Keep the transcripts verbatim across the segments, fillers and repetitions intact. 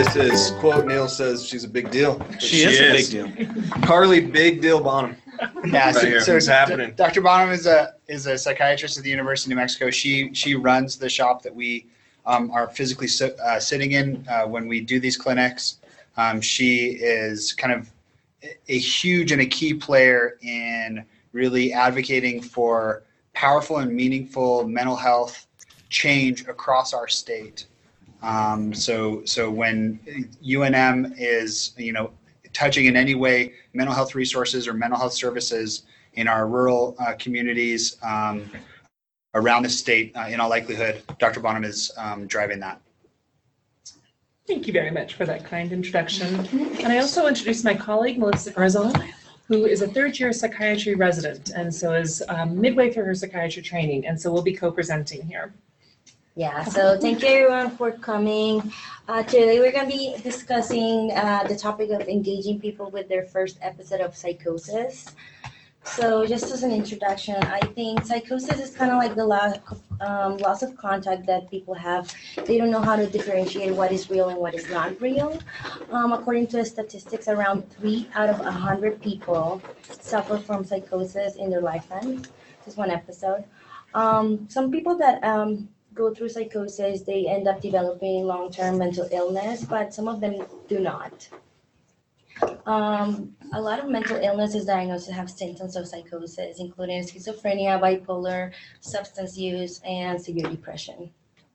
just as quote Neil says, she's a big deal. She, she is, is a big deal. Carly Big Deal Bonham. Yeah, right so, here. so What's happening? Doctor Bonham is a is a psychiatrist at the University of New Mexico. She she runs the shop that we um, are physically so, uh, sitting in uh, when we do these clinics. Um, she is kind of a huge and a key player in really advocating for powerful and meaningful mental health change across our state. Um, so so when U N M is, you know, touching in any way mental health resources or mental health services in our rural uh, communities um, around the state, uh, in all likelihood, Doctor Bonham is um, driving that. Thank you very much for that kind introduction. And I also introduced my colleague, Melissa Garzon, who is a third year psychiatry resident and so is um, midway through her psychiatry training. And so we'll be co-presenting here. Yeah, so thank you everyone for coming. Uh, today we're going to be discussing uh, the topic of engaging people with their first episode of psychosis. So just as an introduction, I think psychosis is kind of like the lack of, um, loss of contact that people have. They don't know how to differentiate what is real and what is not real. Um, according to the statistics, around three out of one hundred people suffer from psychosis in their lifetime. Just one episode. Um, some people that um, go through psychosis, they end up developing long-term mental illness, but some of them do not. Um, a lot of mental illness is diagnosed to have symptoms of psychosis, including schizophrenia, bipolar, substance use, and severe depression.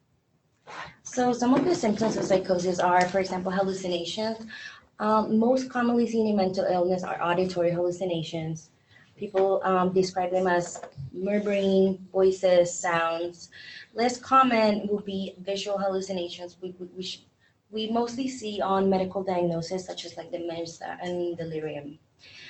So some of the symptoms of psychosis are, for example, hallucinations. Um, most commonly seen in mental illness are auditory hallucinations. People um, describe them as murmuring, voices, sounds. Less common will be visual hallucinations, which we mostly see on medical diagnoses such as like dementia and delirium.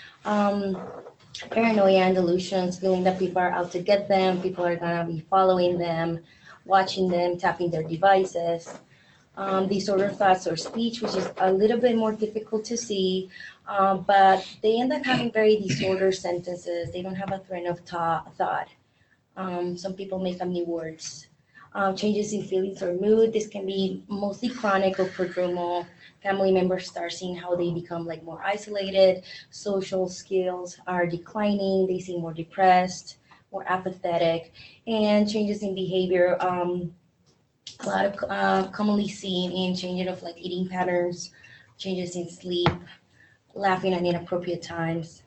Um, paranoia and delusions, feeling that people are out to get them, people are gonna be following them, watching them, tapping their devices. Um, disordered thoughts or speech, which is a little bit more difficult to see, um, but they end up having very disordered sentences. They don't have a train of thought. Um, some people make up new words. Um, changes in feelings or mood. This can be mostly chronic or prodromal. Family members start seeing how they become like more isolated. Social skills are declining. They seem more depressed, more apathetic, and changes in behavior. Um, a lot of uh, commonly seen in changes of like eating patterns, changes in sleep, laughing at inappropriate times.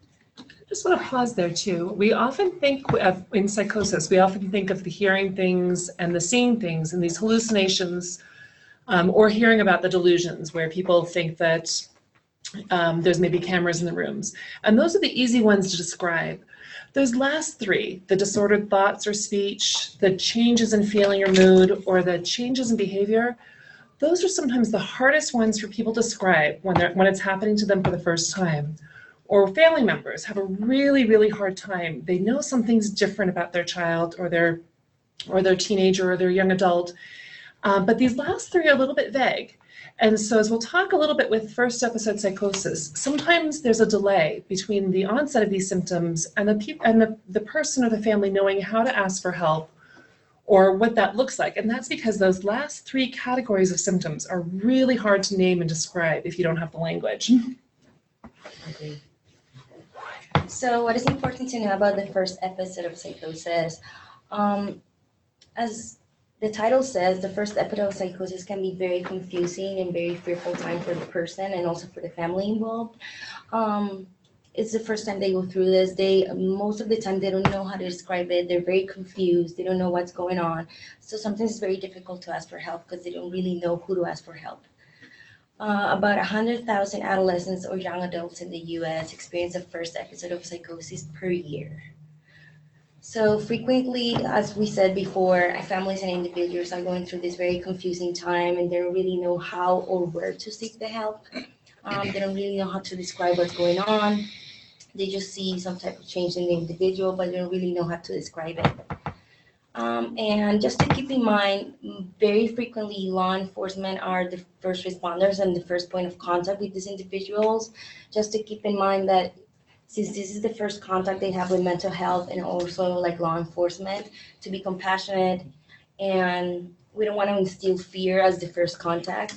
I just want to pause there too. We often think of, in psychosis, we often think of the hearing things and the seeing things and these hallucinations, um, or hearing about the delusions where people think that um, there's maybe cameras in the rooms. And those are the easy ones to describe. Those last three, the disordered thoughts or speech, the changes in feeling or mood, or the changes in behavior, those are sometimes the hardest ones for people to describe when they're when it's happening to them for the first time. Or family members have a really, really hard time. They know something's different about their child or their or their teenager or their young adult, um, but these last three are a little bit vague. And so as we'll talk a little bit with first episode psychosis, sometimes there's a delay between the onset of these symptoms and the pe- and the, the person or the family knowing how to ask for help or what that looks like. And that's because those last three categories of symptoms are really hard to name and describe if you don't have the language. Okay. So what is important to know about the first episode of psychosis? Um, as the title says, the first episode of psychosis can be very confusing and very fearful time for the person and also for the family involved. Um, it's the first time they go through this. They most of the time they don't know how to describe it. They're very confused. They don't know what's going on. So sometimes it's very difficult to ask for help because they don't really know who to ask for help. Uh, about one hundred thousand adolescents or young adults in the U S experience the first episode of psychosis per year. So frequently, as we said before, families and individuals are going through this very confusing time and they don't really know how or where to seek the help. Um, they don't really know how to describe what's going on. They just see some type of change in the individual, but they don't really know how to describe it. Um, and just to keep in mind, very frequently law enforcement are the first responders and the first point of contact with these individuals. Just to keep in mind that since this is the first contact they have with mental health and also like law enforcement, to be compassionate, and we don't want to instill fear as the first contact.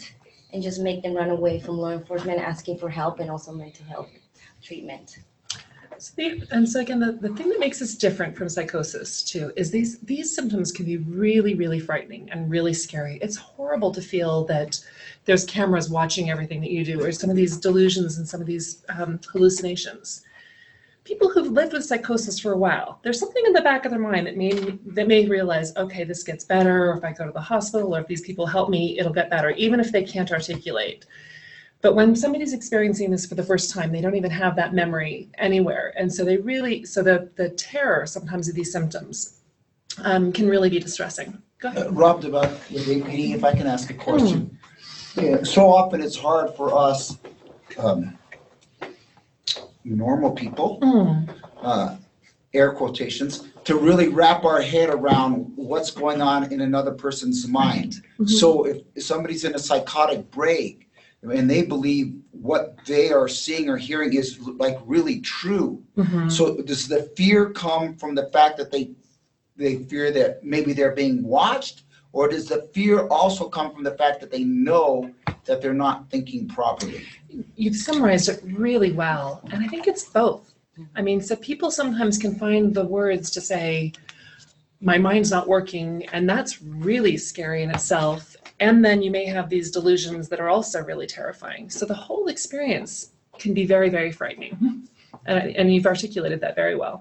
and just make them run away from law enforcement asking for help and also mental health treatment. So the, and so again, the, the thing that makes us different from psychosis too is these these symptoms can be really, really frightening and really scary. It's horrible to feel that there's cameras watching everything that you do, or some of these delusions and some of these um, hallucinations. People who've lived with psychosis for a while, there's something in the back of their mind that may that may realize, okay, this gets better, or if I go to the hospital, or if these people help me, it'll get better, even if they can't articulate. But when somebody's experiencing this for the first time, they don't even have that memory anywhere. And so they really, so the, the terror sometimes of these symptoms um, can really be distressing. Go ahead. Uh, Rob, about with A P D, if I can ask a question. Yeah, so often it's hard for us, um, normal people, Mm. uh, air quotations, to really wrap our head around what's going on in another person's mind. Mhm. So if if somebody's in a psychotic break, and they believe what they are seeing or hearing is like really true. Mhm. So does the fear come from the fact that they they fear that maybe they're being watched, or does the fear also come from the fact that they know that they're not thinking properly? You've summarized it really well, and I think it's both. I mean, so people sometimes can find the words to say, my mind's not working, and that's really scary in itself. And then you may have these delusions that are also really terrifying. So the whole experience can be very, very frightening. And, and you've articulated that very well.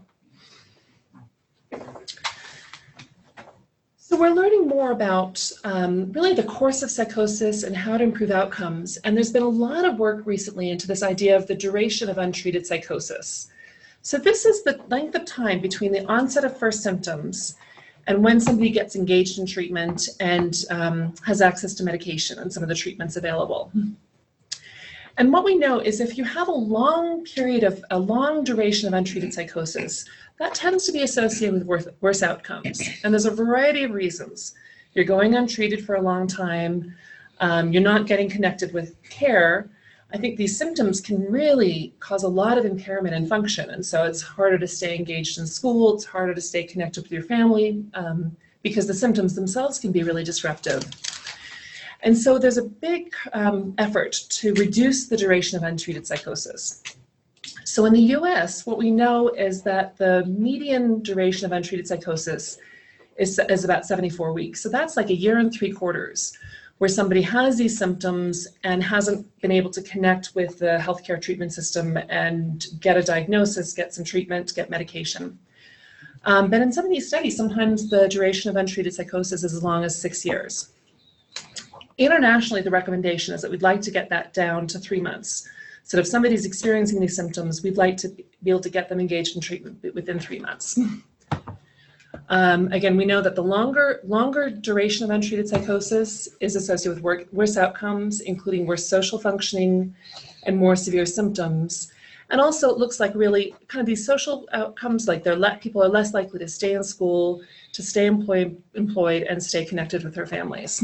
So we're learning more about um, really the course of psychosis and how to improve outcomes. And there's been a lot of work recently into this idea of the duration of untreated psychosis. So this is the length of time between the onset of first symptoms and when somebody gets engaged in treatment and um, has access to medication and some of the treatments available. And what we know is if you have a long period of, a long duration of untreated psychosis, that tends to be associated with worse, worse outcomes. And there's a variety of reasons. You're going untreated for a long time, um, you're not getting connected with care. I think these symptoms can really cause a lot of impairment in function. And so it's harder to stay engaged in school, it's harder to stay connected with your family um, because the symptoms themselves can be really disruptive. And so there's a big um, effort to reduce the duration of untreated psychosis. So in the U S, what we know is that the median duration of untreated psychosis is, is about seventy-four weeks. So that's like a year and three quarters, where somebody has these symptoms and hasn't been able to connect with the healthcare treatment system and get a diagnosis, get some treatment, get medication. Um, but in some of these studies, sometimes the duration of untreated psychosis is as long as six years. Internationally, the recommendation is that we'd like to get that down to three months. So if somebody's experiencing these symptoms, we'd like to be able to get them engaged in treatment within three months. Um, again, we know that the longer, longer duration of untreated psychosis is associated with work, worse outcomes, including worse social functioning and more severe symptoms. And also it looks like really kind of these social outcomes, like they're let, people are less likely to stay in school, to stay employed, employed and stay connected with their families.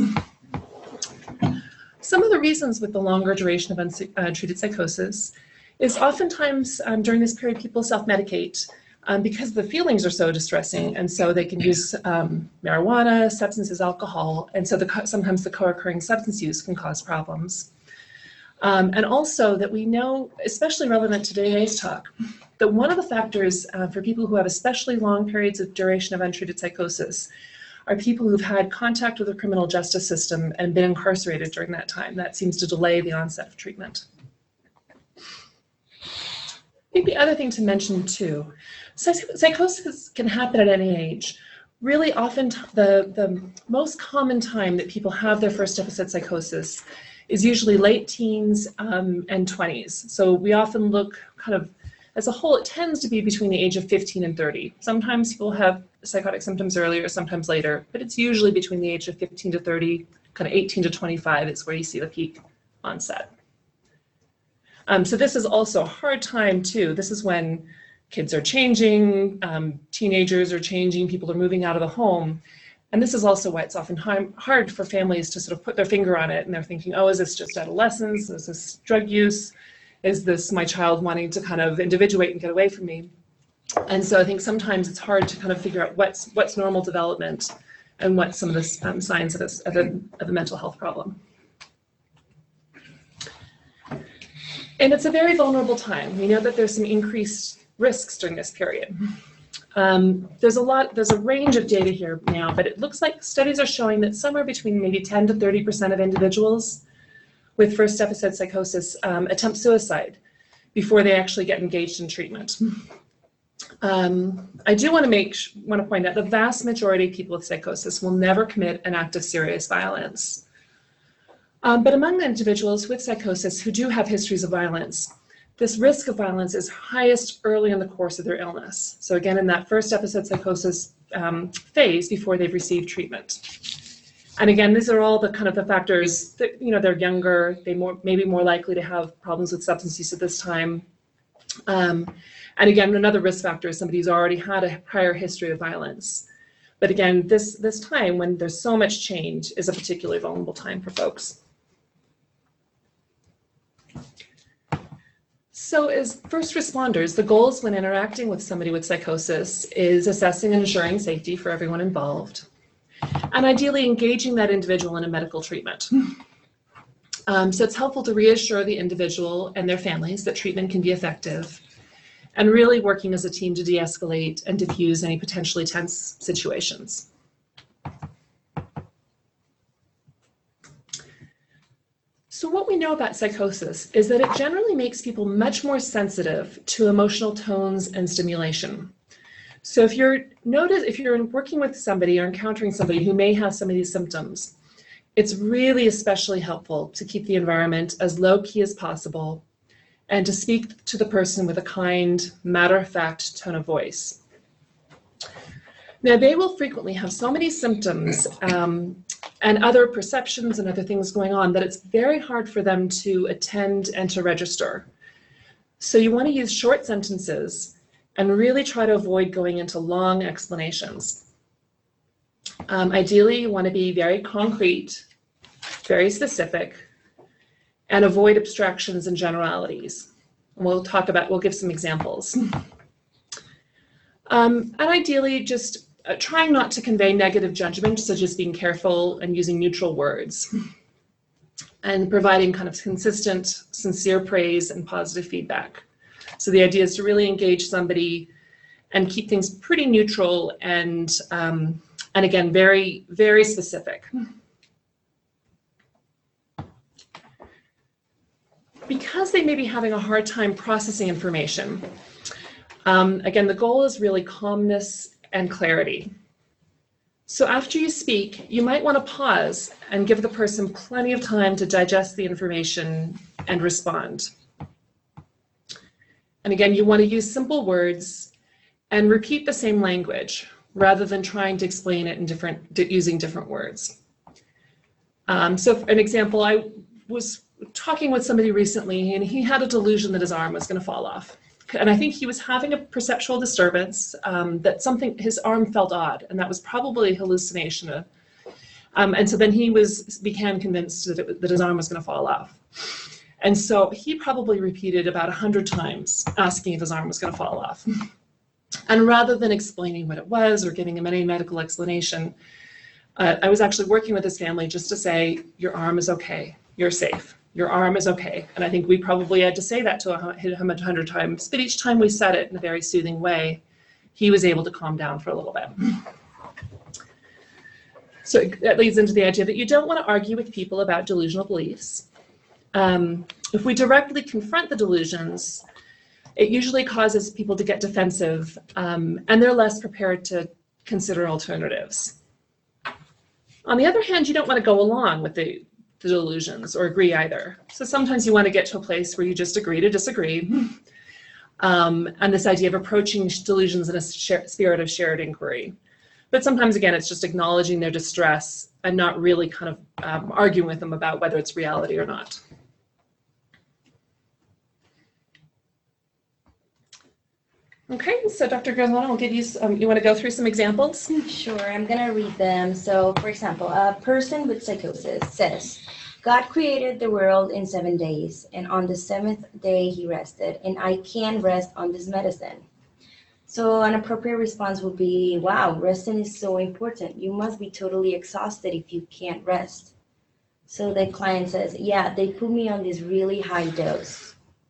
Some of the reasons with the longer duration of untreated psychosis is oftentimes um, during this period people self-medicate um, because the feelings are so distressing, and so they can use um, marijuana, substances, alcohol, and so the, sometimes the co-occurring substance use can cause problems. Um, and also that we know, especially relevant to today's talk, that one of the factors uh, for people who have especially long periods of duration of untreated psychosis are people who've had contact with the criminal justice system and been incarcerated during that time. That seems to delay the onset of treatment. I think the other thing to mention too, psychosis can happen at any age. Really often the, the most common time that people have their first episode psychosis is usually late teens um, and twenties. So we often look kind of, as a whole, it tends to be between the age of fifteen and thirty. Sometimes people have psychotic symptoms earlier, sometimes later, but it's usually between the age of fifteen to thirty, kind of eighteen to twenty-five is where you see the peak onset. Um, so this is also a hard time too. This is when kids are changing, um, teenagers are changing, people are moving out of the home. And this is also why it's often hard for families to sort of put their finger on it, and they're thinking, oh, is this just adolescence? Is this drug use? Is this my child wanting to kind of individuate and get away from me? And so I think sometimes it's hard to kind of figure out what's what's normal development and what's some of the um, signs of a, of, a, of a mental health problem. And it's a very vulnerable time. We know that there's some increased risks during this period. Um, there's a lot, there's a range of data here now, but it looks like studies are showing that somewhere between maybe ten to thirty percent of individuals with first episode psychosis um, attempt suicide before they actually get engaged in treatment. Um, I do want to make want to point out the vast majority of people with psychosis will never commit an act of serious violence. Um, but among the individuals with psychosis who do have histories of violence, this risk of violence is highest early in the course of their illness. So again, in that first episode psychosis um, phase before they've received treatment. And again, these are all the kind of the factors that, you know, they're younger, they more maybe more likely to have problems with substance use at this time. Um, and again, another risk factor is somebody who's already had a prior history of violence. But again, this, this time when there's so much change is a particularly vulnerable time for folks. So as first responders, the goals when interacting with somebody with psychosis is assessing and ensuring safety for everyone involved, and ideally engaging that individual in a medical treatment. Um, so it's helpful to reassure the individual and their families that treatment can be effective, and really working as a team to de-escalate and diffuse any potentially tense situations. So what we know about psychosis is that it generally makes people much more sensitive to emotional tones and stimulation. So if you're notice, if you're working with somebody or encountering somebody who may have some of these symptoms, it's really especially helpful to keep the environment as low key as possible and to speak to the person with a kind, matter-of-fact tone of voice. Now, they will frequently have so many symptoms um, and other perceptions and other things going on that it's very hard for them to attend and to register. So you want to use short sentences and really try to avoid going into long explanations. Um, ideally, you want to be very concrete, very specific, and avoid abstractions and generalities. And we'll talk about, we'll give some examples. Um, and ideally, just uh, trying not to convey negative judgment, so just being careful and using neutral words. And providing kind of consistent, sincere praise and positive feedback. So the idea is to really engage somebody and keep things pretty neutral and, um, and again, very, very specific. Because they may be having a hard time processing information, um, again, the goal is really calmness and clarity. So after you speak, you might want to pause and give the person plenty of time to digest the information and respond. And again, you want to use simple words and repeat the same language rather than trying to explain it in different, using different words. Um, so for an example, I was talking with somebody recently and he had a delusion that his arm was going to fall off. And I think he was having a perceptual disturbance, um, that something, his arm felt odd, and that was probably a hallucination. Um, and so then he was became convinced that, it, that his arm was going to fall off. And so he probably repeated about a hundred times asking if his arm was going to fall off. And rather than explaining what it was or giving him any medical explanation, uh, I was actually working with his family just to say, your arm is okay, you're safe. Your arm is okay. And I think we probably had to say that to him a hundred times, but each time we said it in a very soothing way, he was able to calm down for a little bit. So that leads into the idea that you don't want to argue with people about delusional beliefs. Um, if we directly confront the delusions, it usually causes people to get defensive, um, and they're less prepared to consider alternatives. On the other hand, you don't want to go along with the the delusions or agree either. So sometimes you want to get to a place where you just agree to disagree. Um, and this idea of approaching delusions in a share, spirit of shared inquiry. But sometimes, again, it's just acknowledging their distress and not really kind of um, arguing with them about whether it's reality or not. Okay, so Doctor Guzman, I'll give you, um, you want to go through some examples? Sure, I'm gonna read them. So, for example, a person with psychosis says, God created the world in seven days, and on the seventh day he rested, and I can't rest on this medicine. So an appropriate response would be, wow, resting is so important. You must be totally exhausted if you can't rest. So the client says, yeah, they put me on this really high dose.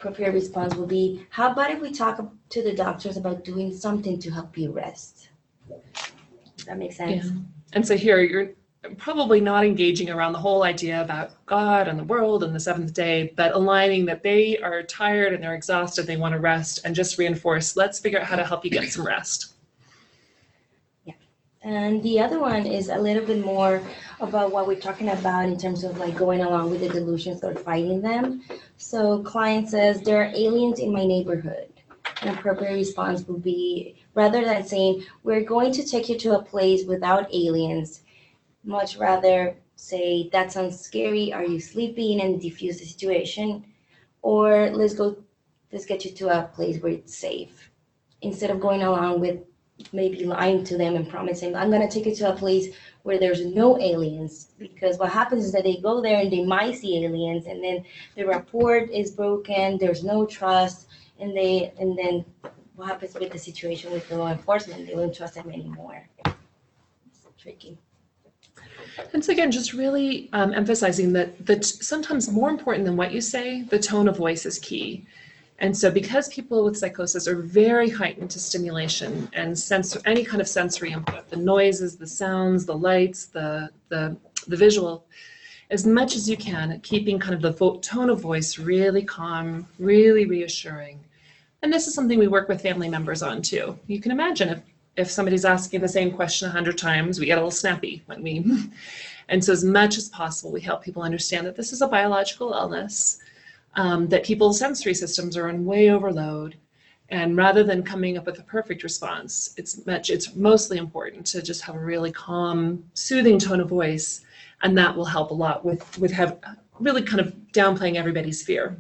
appropriate response will be, how about if we talk to the doctors about doing something to help you rest? Does that make sense? Yeah. And so here you're probably not engaging around the whole idea about God and the world and the seventh day, but aligning that they are tired and they're exhausted, they want to rest, and just reinforce, let's figure out how to help you get some rest. Yeah. And the other one is a little bit more about what we're talking about in terms of like going along with the delusions or fighting them. So client says, there are aliens in my neighborhood. An appropriate response would be, rather than saying, we're going to take you to a place without aliens, much rather say, that sounds scary, are you sleeping, and diffuse the situation. Or let's go, let's get you to a place where it's safe. Instead of going along with maybe lying to them and promising, I'm gonna take you to a place where there's no aliens. Because what happens is that they go there and they might see aliens, and then the rapport is broken, there's no trust, and they and then what happens with the situation with the law enforcement? They won't trust them anymore. It's tricky. And so again, just really um, emphasizing that that sometimes more important than what you say, the tone of voice is key. And so because people with psychosis are very heightened to stimulation and sense any kind of sensory input, the noises, the sounds, the lights, the the, the visual, as much as you can, keeping kind of the vo- tone of voice really calm, really reassuring. And this is something we work with family members on too. You can imagine if if somebody's asking the same question a hundred times, we get a little snappy when we, and so as much as possible, we help people understand that this is a biological illness, um, that people's sensory systems are in way overload. And rather than coming up with a perfect response, it's much, it's mostly important to just have a really calm, soothing tone of voice. And that will help a lot with, with have really kind of downplaying everybody's fear.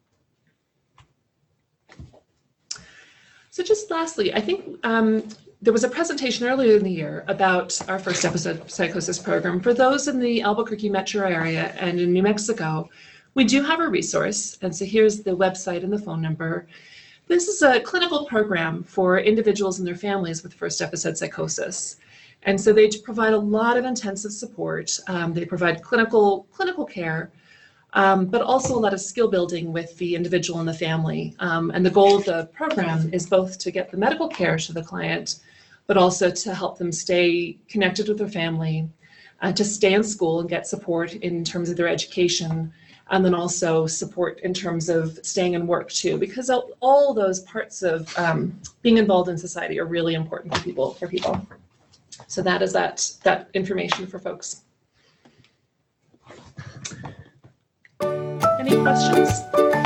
So just lastly, I think um, there was a presentation earlier in the year about our first episode psychosis program. For those in the Albuquerque metro area and in New Mexico, we do have a resource. And so here's the website and the phone number. This is a clinical program for individuals and their families with first episode psychosis. And so they provide a lot of intensive support. Um, they provide clinical clinical care, um, but also a lot of skill building with the individual and the family. Um, and the goal of the program is both to get the medical care to the client, but also to help them stay connected with their family, uh, to stay in school and get support in terms of their education, and then also support in terms of staying in work too, because all those parts of um, being involved in society are really important for people. For people. So that is that, that information for folks. Any questions?